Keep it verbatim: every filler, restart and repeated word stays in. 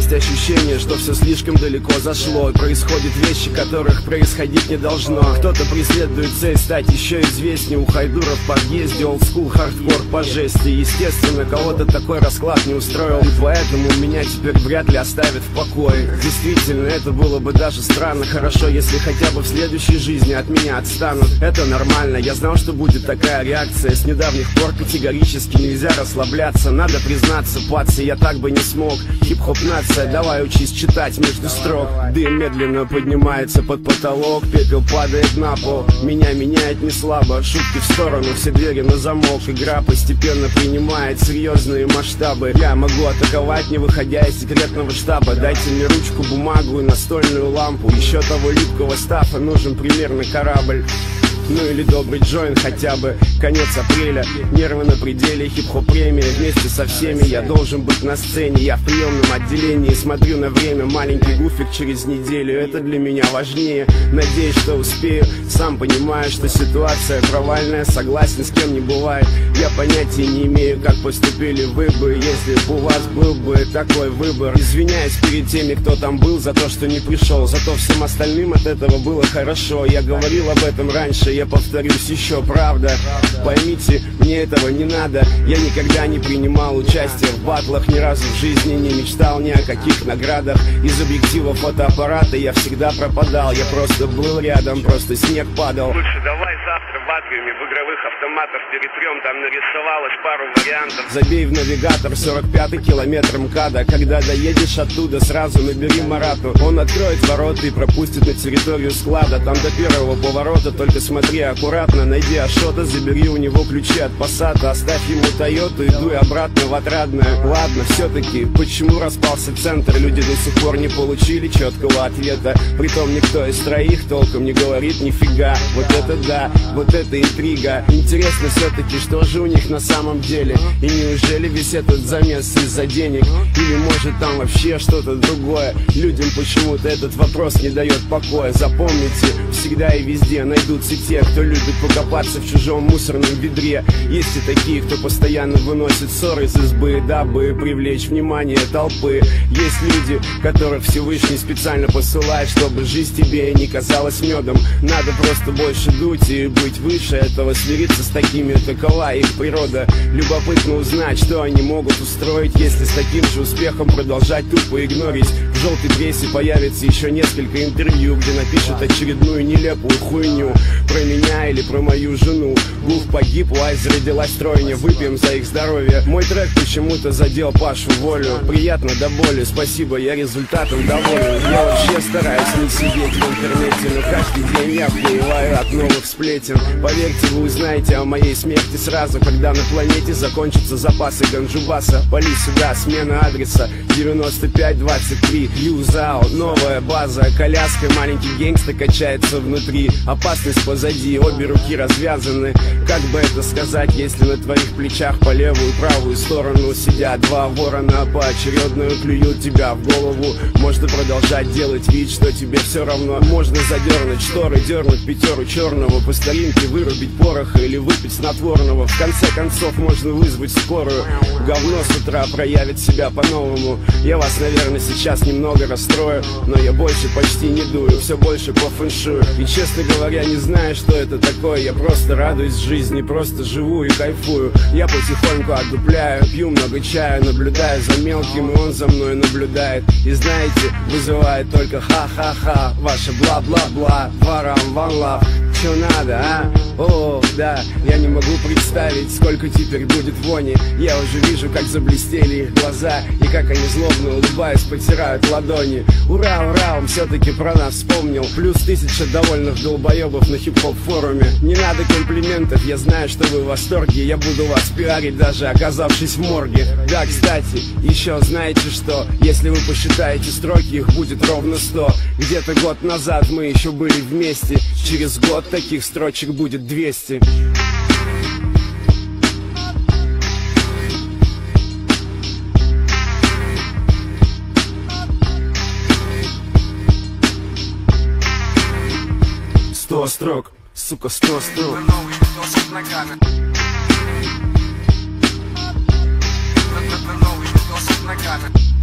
есть ощущение, что все слишком далеко зашло. Происходят вещи, которых происходить не должно. Кто-то преследует цель стать еще известнее. У Хайдура в подъезде олдскул хардкор по жести. Естественно, кого-то такой расклад не устроил, и поэтому меня теперь вряд ли оставят в покое. Действительно, это было бы даже странно. Хорошо, если хотя бы в следующей жизни от меня отстанут. Это нормально, я знал, что будет такая реакция. С недавних пор категорически нельзя расслабляться. Надо признаться, пацы, я так бы не смог. Хип-хоп нация, давай учись читать между строк. Дым медленно поднимается под потолок, пепел падает на пол. Меня меняет не слабо, шутки в сторону, все двери на замок. Игра постепенно принимает серьезные масштабы. Я могу атаковать, не выходя из секретного штаба. Дайте мне ручку, бумагу и настольную лампу. Еще того липкого стафа нужен примерно корабль. Ну или добрый джойн хотя бы. Конец апреля, нервы на пределе. Хип-хоп премия, вместе со всеми я должен быть на сцене. Я в приемном отделении, смотрю на время. Маленький гуфик через неделю, это для меня важнее. Надеюсь, что успею, сам понимаю, что ситуация провальная. Согласен, с кем не бывает. Я понятия не имею, как поступили вы бы, если бы у вас был бы такой выбор. Извиняюсь перед теми, кто там был, за то, что не пришел. Зато всем остальным от этого было хорошо. Я говорил об этом раньше, я повторюсь еще, правда. Поймите, мне этого не надо. Я никогда не принимал участие в батлах, ни разу в жизни не мечтал ни о каких наградах. Из объектива фотоаппарата я всегда пропадал. Я просто был рядом, просто снег падал. Лучше давай завтра в атриуме в игровых автоматах перетрем, там нарисовалось пару вариантов. Забей в навигатор сорок пятый километр МКАДа. Когда доедешь оттуда, сразу набери Марату. Он откроет ворота и пропустит на территорию склада. Там до первого поворота только смотри аккуратно. Найди Ашота, забери у него ключи от Пассата. Оставь ему Тойоту и дуй обратно в Отрадное. Ладно, все-таки, почему распался центр? Люди до сих пор не получили четкого ответа. Притом никто из троих толком не говорит нифига. Вот это да, вот это интрига. Интересно все-таки, что же у них на самом деле? И неужели весь этот замес из-за денег? Или может там вообще что-то другое? Людям почему-то этот вопрос не дает покоя. Запомните, всегда и везде найдутся те, кто любит покопаться в чужом мусорном ведре. Есть и такие, кто постоянно выносит ссоры из избы, дабы привлечь внимание толпы. Есть люди, которых Всевышний специально посылает, чтобы жизнь тебе не казалась медом. Надо просто больше дуть и быть выше этого, смириться с такими, такова их природа. Любопытно узнать, что они могут устроить, если с таким же успехом продолжать тупо игнорить. В желтой прессе появится еще несколько интервью, где напишут очередную нелепую хуйню про меня или про мою жену. Гуф погиб, Уайз родилась тройня, выпьем за их здоровье. Мой трек почему-то задел Пашу Волю. Приятно до боли, спасибо, я результатом доволен. Я вообще стараюсь не сидеть в интернете, но каждый день я вплываю от новых сплетен. Поверьте, вы узнаете о моей смерти сразу, когда на планете закончатся запасы ганджубаса. Пали сюда, смена адреса девяносто пять двадцать три, Юзао, новая база. Коляска, маленький гангста качается внутри. Опасность позади, обе руки развязаны. Как бы это сказать, если на твоих плечах по левую и правую сторону сидят два ворона, поочередно клюют тебя в голову. Можно продолжать делать вид, что тебе все равно. Можно задернуть шторы, дернуть пятеру черного, по старинке вырубить пороха или выпить снотворного. В конце концов можно вызвать скорую. Говно с утра проявит себя по-новому. Я вас, наверное, сейчас немного расстрою, но я больше почти не дую, все больше по фэншую. И, честно говоря, не знаю, что это такое. Я просто радуюсь жизни, просто живу и кайфую. Я потихоньку отдупляю, пью много чая, наблюдаю за мелким, и он за мной наблюдает. И знаете, вызывает только ха-ха-ха. Ваше бла-бла-бла, варам, ван лав. Чё надо, а? О, да, я не могу представить, сколько теперь будет вони. Я уже вижу, как заблестели их глаза, и как они злобно улыбаясь потирают ладони. Ура, ура, он все-таки про нас вспомнил. Плюс тысяча довольных долбоебов на хип-хоп форуме. Не надо комплиментов, я знаю, что вы в восторге. Я буду вас пиарить, даже оказавшись в морге. Да, кстати, еще знаете что? Если вы посчитаете строки, их будет ровно сто. Где-то год назад мы еще были вместе. Через год таких строчек будет двести. Сто строк, сука, сто строк. Новый видосик нагада. Новый видосик нагада.